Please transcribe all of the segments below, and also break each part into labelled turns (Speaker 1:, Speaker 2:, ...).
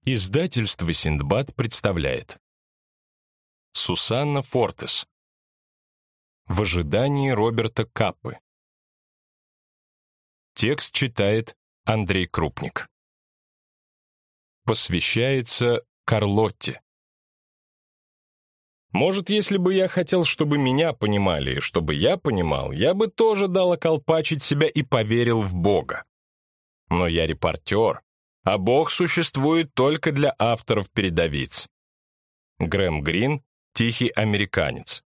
Speaker 1: Издательство «Синдбад» представляет Сусанна Фортес. В ожидании Роберта Каппы. Текст читает Андрей Крупник. Посвящается Карлотте. Может, если бы я хотел, чтобы меня понимали, и чтобы я понимал, я бы тоже дал околпачить себя и поверил в Бога. Но я репортер, а Бог существует только для авторов-передовиц. Грэм Грин, «Тихий американец».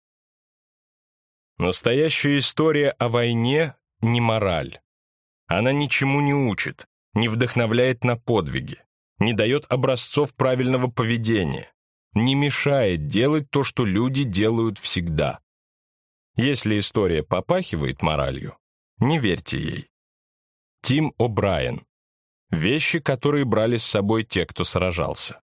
Speaker 1: Настоящая история о войне не мораль. Она ничему не учит, не вдохновляет на подвиги, не дает образцов правильного поведения, не мешает делать то, что люди делают всегда. Если история попахивает моралью, не верьте ей. Тим О'Брайен. Вещи, которые брали с собой те, кто сражался.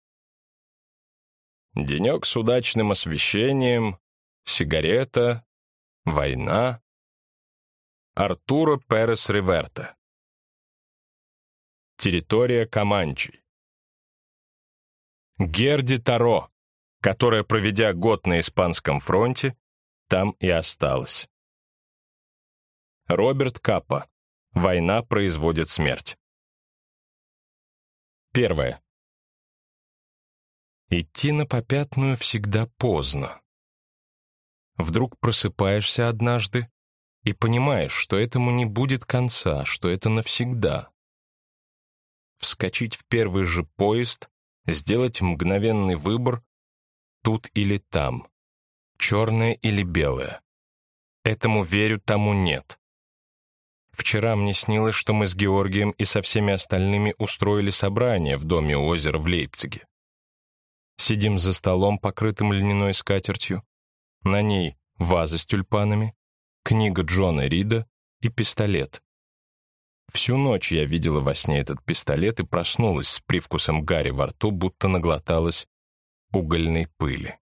Speaker 1: Денек с удачным освещением, сигарета, война. Артуро Перес Риверта. Территория Команчей. Герди Таро, которая, проведя год на Испанском фронте, там и осталась. Роберт Каппа. Война производит смерть. Первое. Идти на попятную всегда поздно. Вдруг просыпаешься однажды и понимаешь, что этому не будет конца, что это навсегда. Вскочить в первый же поезд, сделать мгновенный выбор тут или там, черное или белое. Этому верю, тому нет. Вчера мне снилось, что мы с Георгием и со всеми остальными устроили собрание в доме у озера в Лейпциге. Сидим за столом, покрытым льняной скатертью. На ней ваза с тюльпанами, книга Джона Рида и пистолет. Всю ночь я видела во сне этот пистолет и проснулась с привкусом гари во рту, будто наглоталась угольной пыли.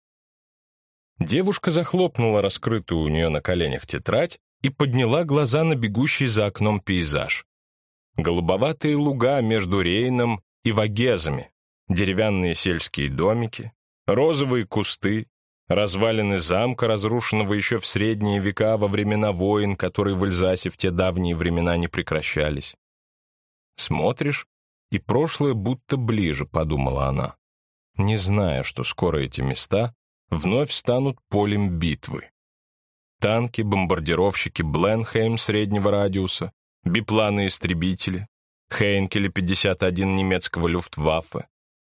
Speaker 1: Девушка захлопнула раскрытую у нее на коленях тетрадь и подняла глаза на бегущий за окном пейзаж. Голубоватые луга между Рейном и Вагезами, деревянные сельские домики, розовые кусты, развалины замка, разрушенного еще в средние века во времена войн, которые в Эльзасе в те давние времена не прекращались. Смотришь, и прошлое будто ближе, подумала она, не зная, что скоро эти места вновь станут полем битвы. Танки, бомбардировщики Бленхейм среднего радиуса, бипланы-истребители, Хейнкеле-51 немецкого Люфтваффе.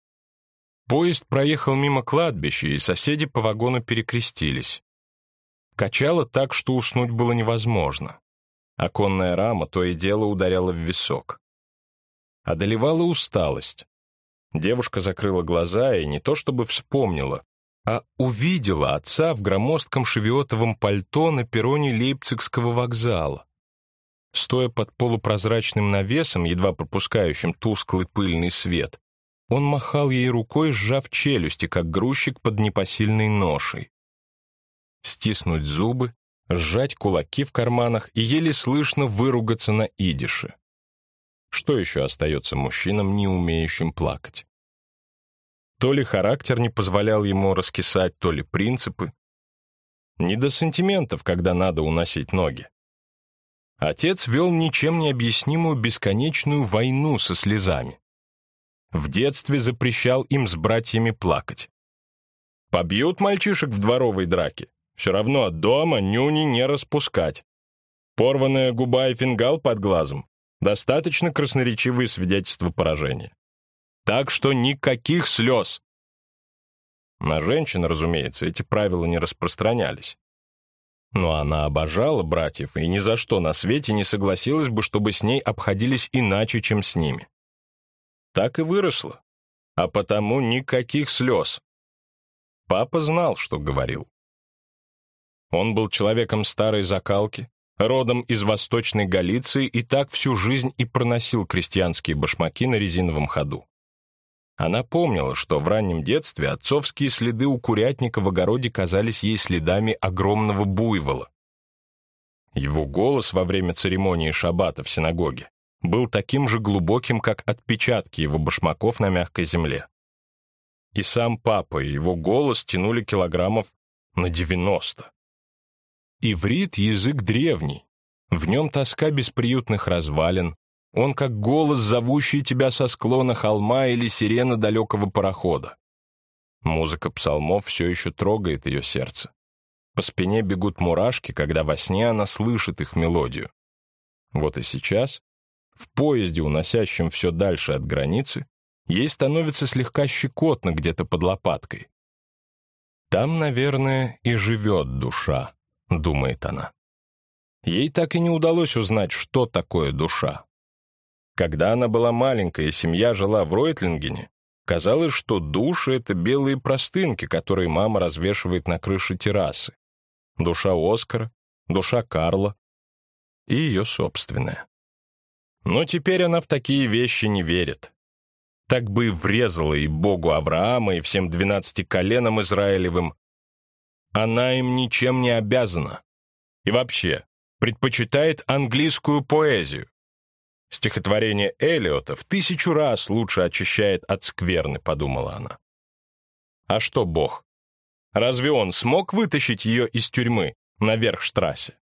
Speaker 1: Поезд проехал мимо кладбища, и соседи по вагону перекрестились. Качало так, что уснуть было невозможно. Оконная рама то и дело ударяла в висок. Одолевала усталость. Девушка закрыла глаза и не то чтобы вспомнила, а увидела отца в громоздком шевиотовом пальто на перроне Лейпцигского вокзала. Стоя под полупрозрачным навесом, едва пропускающим тусклый пыльный свет, он махал ей рукой, сжав челюсти, как грузчик под непосильной ношей. Стиснуть зубы, сжать кулаки в карманах и еле слышно выругаться на идише. Что еще остается мужчинам, не умеющим плакать? То ли характер не позволял ему раскисать, то ли принципы. Не до сантиментов, когда надо уносить ноги. Отец вел ничем не объяснимую бесконечную войну со слезами. В детстве запрещал им с братьями плакать. Побьют мальчишек в дворовой драке, все равно дома нюни не распускать. Порванная губа и фингал под глазом — достаточно красноречивые свидетельства поражения. Так что никаких слез. На женщин, разумеется, эти правила не распространялись. Но она обожала братьев и ни за что на свете не согласилась бы, чтобы с ней обходились иначе, чем с ними. Так и выросла. А потому никаких слез. Папа знал, что говорил. Он был человеком старой закалки, родом из Восточной Галиции, и так всю жизнь и проносил крестьянские башмаки на резиновом ходу. Она помнила, что в раннем детстве отцовские следы у курятника в огороде казались ей следами огромного буйвола. Его голос во время церемонии шаббата в синагоге был таким же глубоким, как отпечатки его башмаков на мягкой земле. И сам папа, и его голос тянули килограммов на 90. Иврит — язык древний, в нем тоска бесприютных развалин, он как голос, зовущий тебя со склона холма или сирена далекого парохода. Музыка псалмов все еще трогает ее сердце. По спине бегут мурашки, когда во сне она слышит их мелодию. Вот и сейчас, в поезде, уносящем все дальше от границы, ей становится слегка щекотно где-то под лопаткой. «Там, наверное, и живет душа», — думает она. Ей так и не удалось узнать, что такое душа. Когда она была маленькая и семья жила в Ройтлингене, казалось, что души — это белые простынки, которые мама развешивает на крыше террасы. Душа Оскара, душа Карла и ее собственная. Но теперь она в такие вещи не верит. Так бы и врезала и Богу Авраама, и всем 12 коленам Израилевым. Она им ничем не обязана. И вообще, предпочитает английскую поэзию. Стихотворение Элиота в 1000 раз лучше очищает от скверны, подумала она. А что Бог? Разве он смог вытащить ее из тюрьмы на Верхштрассе?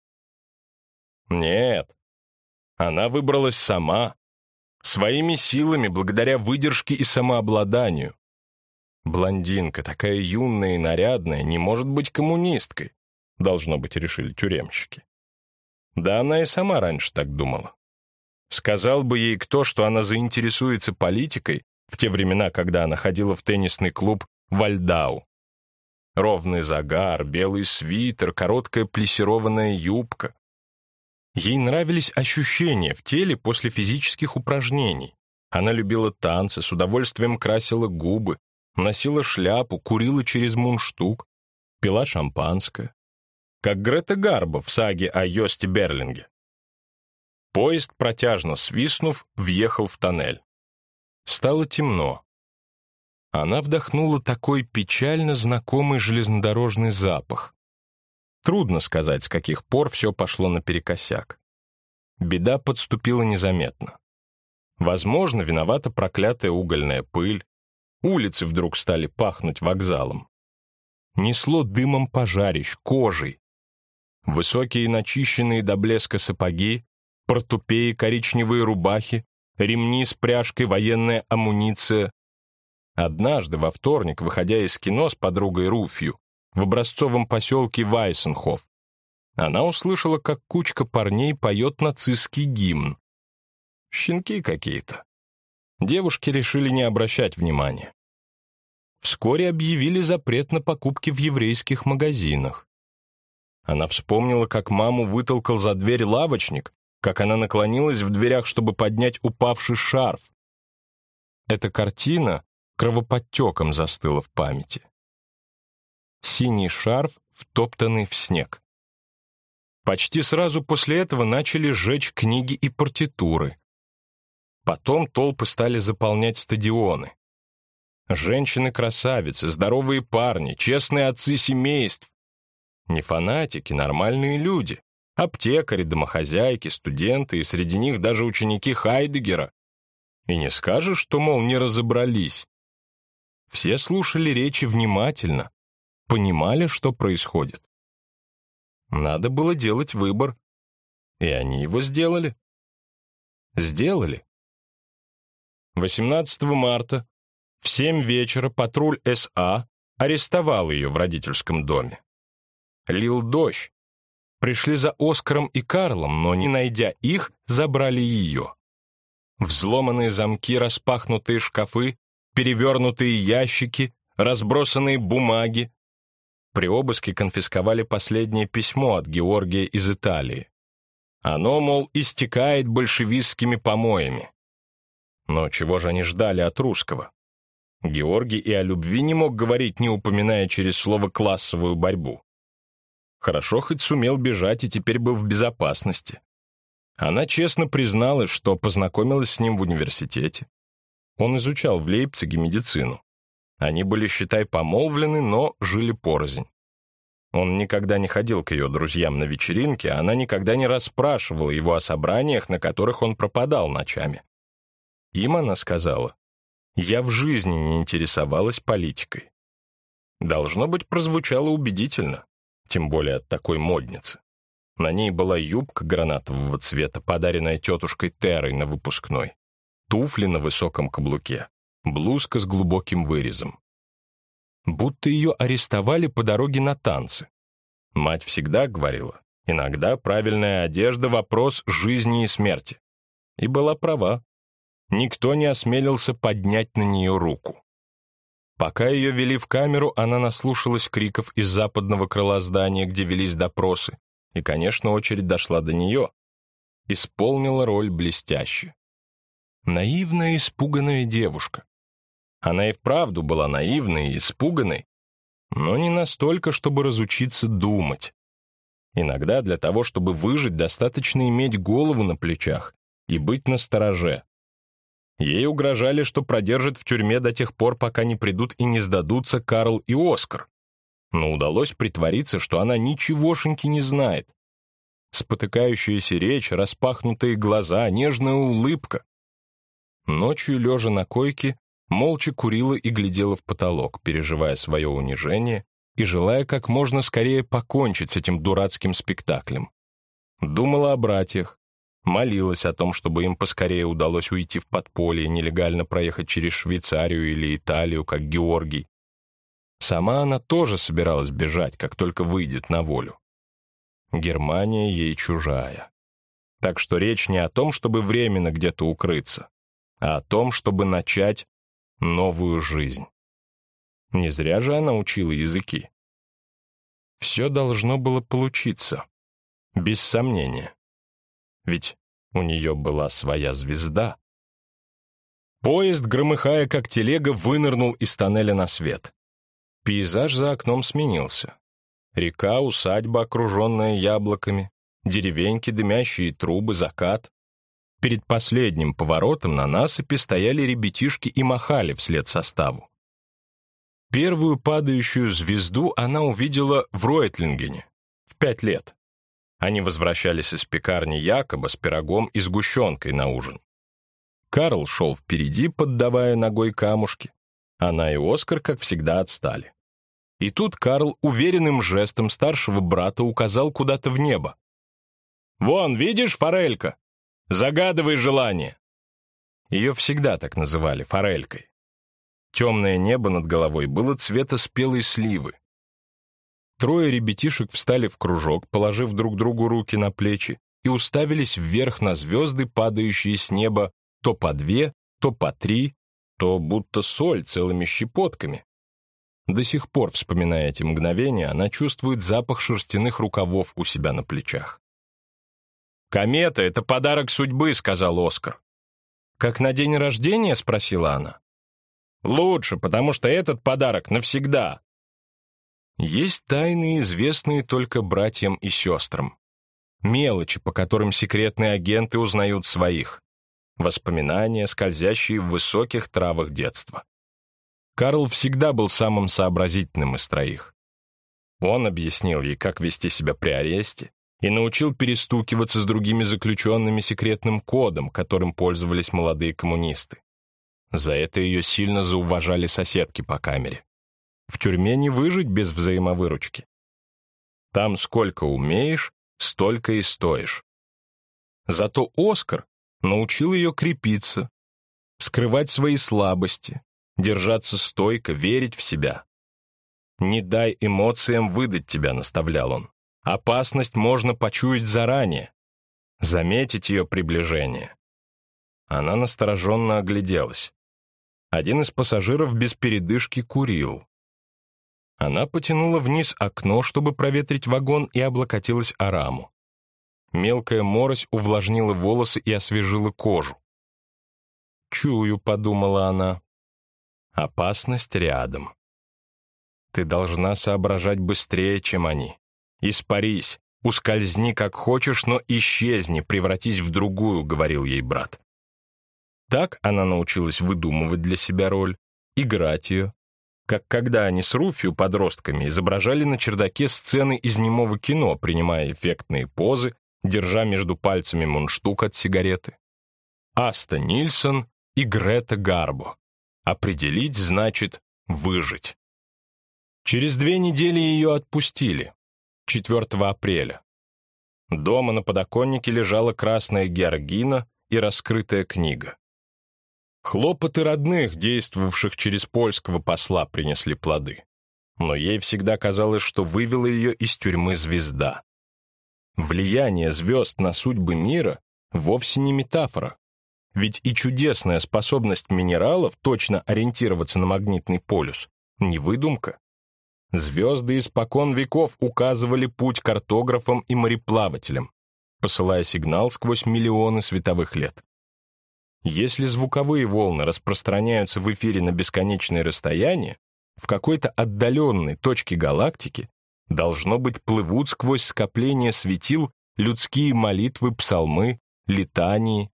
Speaker 1: Нет. Она выбралась сама, своими силами, благодаря выдержке и самообладанию. Блондинка, такая юная и нарядная, не может быть коммунисткой, должно быть, решили тюремщики. Да она и сама раньше так думала. Сказал бы ей кто, что она заинтересуется политикой в те времена, когда она ходила в теннисный клуб «Вальдау». Ровный загар, белый свитер, короткая плессированная юбка. Ей нравились ощущения в теле после физических упражнений. Она любила танцы, с удовольствием красила губы, носила шляпу, курила через мундштук, пила шампанское. Как Грета Гарбо в саге о Йосте Берлинге. Поезд, протяжно свистнув, въехал в тоннель. Стало темно. Она вдохнула такой печально знакомый железнодорожный запах. Трудно сказать, с каких пор все пошло наперекосяк. Беда подступила незаметно. Возможно, виновата проклятая угольная пыль. Улицы вдруг стали пахнуть вокзалом. Несло дымом пожарищ, кожей. Высокие начищенные до блеска сапоги, портупеи, коричневые рубахи, ремни с пряжкой, военная амуниция. Однажды, во вторник, выходя из кино с подругой Руфью, в образцовом поселке Вайсенхоф, она услышала, как кучка парней поет нацистский гимн. Щенки какие-то. Девушки решили не обращать внимания. Вскоре объявили запрет на покупки в еврейских магазинах. Она вспомнила, как маму вытолкал за дверь лавочник, как она наклонилась в дверях, чтобы поднять упавший шарф. Эта картина кровоподтеком застыла в памяти. Синий шарф, втоптанный в снег. Почти сразу после этого начали сжечь книги и партитуры. Потом толпы стали заполнять стадионы. Женщины-красавицы, здоровые парни, честные отцы семейств. Не фанатики, нормальные люди. Аптекари, домохозяйки, студенты, и среди них даже ученики Хайдеггера. И не скажешь, что, мол, не разобрались. Все слушали речи внимательно, понимали, что происходит. Надо было делать выбор. И они его сделали. Сделали. 18 марта в 7 вечера патруль СА арестовал ее в родительском доме. Лил дождь. Пришли за Оскаром и Карлом, но, не найдя их, забрали ее. Взломанные замки, распахнутые шкафы, перевернутые ящики, разбросанные бумаги. При обыске конфисковали последнее письмо от Георгия из Италии. Оно, мол, истекает большевистскими помоями. Но чего же они ждали от русского? Георгий и о любви не мог говорить, не упоминая через слово классовую борьбу. Хорошо, хоть сумел бежать и теперь был в безопасности. Она честно призналась, что познакомилась с ним в университете. Он изучал в Лейпциге медицину. Они были, считай, помолвлены, но жили порознь. Он никогда не ходил к ее друзьям на вечеринки, а она никогда не расспрашивала его о собраниях, на которых он пропадал ночами. Им она сказала: «Я в жизни не интересовалась политикой». Должно быть, прозвучало убедительно, тем более от такой модницы. На ней была юбка гранатового цвета, подаренная тетушкой Терой на выпускной, туфли на высоком каблуке, блузка с глубоким вырезом. Будто ее арестовали по дороге на танцы. Мать всегда говорила: иногда правильная одежда — вопрос жизни и смерти. И была права. Никто не осмелился поднять на нее руку. Пока ее вели в камеру, она наслушалась криков из западного крыла здания, где велись допросы, и, конечно, очередь дошла до нее. Исполнила роль блестяще. Наивная, испуганная девушка. Она и вправду была наивной и испуганной, но не настолько, чтобы разучиться думать. Иногда для того, чтобы выжить, достаточно иметь голову на плечах и быть настороже. Ей угрожали, что продержат в тюрьме до тех пор, пока не придут и не сдадутся Карл и Оскар. Но удалось притвориться, что она ничегошеньки не знает. Спотыкающаяся речь, распахнутые глаза, нежная улыбка. Ночью, лежа на койке, молча курила и глядела в потолок, переживая свое унижение и желая как можно скорее покончить с этим дурацким спектаклем. Думала о братьях, молилась о том, чтобы им поскорее удалось уйти в подполье и нелегально проехать через Швейцарию или Италию, как Георгий. Сама она тоже собиралась бежать, как только выйдет на волю. Германия ей чужая. Так что речь не о том, чтобы временно где-то укрыться, а о том, чтобы начать новую жизнь. Не зря же она учила языки. Все должно было получиться, без сомнения. Ведь у нее была своя звезда. Поезд, громыхая как телега, вынырнул из тоннеля на свет. Пейзаж за окном сменился. Река, усадьба, окруженная яблоками, деревеньки, дымящие трубы, закат. Перед последним поворотом на насыпи стояли ребятишки и махали вслед составу. Первую падающую звезду она увидела в Ройтлингене в 5 лет. Они возвращались из пекарни Якоба с пирогом и сгущенкой на ужин. Карл шел впереди, поддавая ногой камушки. Она и Оскар, как всегда, отстали. И тут Карл уверенным жестом старшего брата указал куда-то в небо. «Вон, видишь, форелька? Загадывай желание». Ее всегда так называли, форелькой. Темное небо над головой было цвета спелой сливы. Трое ребятишек встали в кружок, положив друг другу руки на плечи, и уставились вверх на звезды, падающие с неба то по 2, то по 3, то будто соль целыми щепотками. До сих пор, вспоминая эти мгновения, она чувствует запах шерстяных рукавов у себя на плечах. «Комета — это подарок судьбы», — сказал Оскар. «Как на день рождения?» — спросила она. «Лучше, потому что этот подарок навсегда». Есть тайны, известные только братьям и сестрам. Мелочи, по которым секретные агенты узнают своих. Воспоминания, скользящие в высоких травах детства. Карл всегда был самым сообразительным из троих. Он объяснил ей, как вести себя при аресте, и научил перестукиваться с другими заключенными секретным кодом, которым пользовались молодые коммунисты. За это ее сильно зауважали соседки по камере. В тюрьме не выжить без взаимовыручки. Там сколько умеешь, столько и стоишь. Зато Оскар научил ее крепиться, скрывать свои слабости, держаться стойко, верить в себя. «Не дай эмоциям выдать тебя», — наставлял он. «Опасность можно почуять заранее, заметить ее приближение». Она настороженно огляделась. Один из пассажиров без передышки курил. Она потянула вниз окно, чтобы проветрить вагон, и облокотилась о раму. Мелкая морось увлажнила волосы и освежила кожу. «Чую», — подумала она. «Опасность рядом. Ты должна соображать быстрее, чем они. Испарись, ускользни как хочешь, но исчезни, превратись в другую», — говорил ей брат. Так она научилась выдумывать для себя роль, играть ее, как когда они с Руфью, подростками, изображали на чердаке сцены из немого кино, принимая эффектные позы, держа между пальцами мундштук от сигареты. Аста Нильсон и Грета Гарбо. Определить значит выжить. Через 2 недели ее отпустили, 4 апреля. Дома на подоконнике лежала красная георгина и раскрытая книга. Хлопоты родных, действовавших через польского посла, принесли плоды. Но ей всегда казалось, что вывела ее из тюрьмы звезда. Влияние звезд на судьбы мира вовсе не метафора. Ведь и чудесная способность минералов точно ориентироваться на магнитный полюс — не выдумка. Звезды испокон веков указывали путь картографам и мореплавателям, посылая сигнал сквозь миллионы световых лет. Если звуковые волны распространяются в эфире на бесконечное расстояние, в какой-то отдаленной точке галактики, должно быть, плывут сквозь скопления светил людские молитвы, псалмы, литании.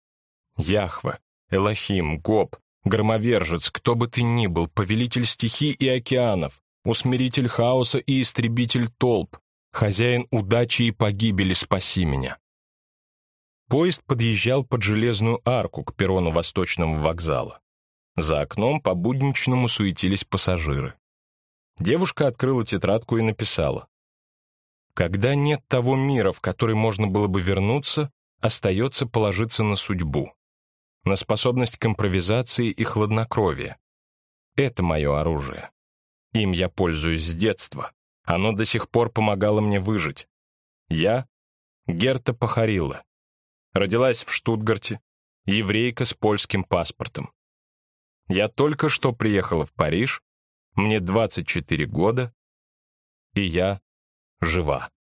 Speaker 1: Яхве, Элохим, Гоб, громовержец, кто бы ты ни был, повелитель стихий и океанов, усмиритель хаоса и истребитель толп, хозяин удачи и погибели, спаси меня. Поезд подъезжал под железную арку к перрону Восточного вокзала. За окном по-будничному суетились пассажиры. Девушка открыла тетрадку и написала: «Когда нет того мира, в который можно было бы вернуться, остается положиться на судьбу, на способность к импровизации и хладнокровию. Это мое оружие. Им я пользуюсь с детства. Оно до сих пор помогало мне выжить. Я — Герта Пахарилла. Родилась в Штутгарте, еврейка с польским паспортом. Я только что приехала в Париж, мне 24 года, и я жива».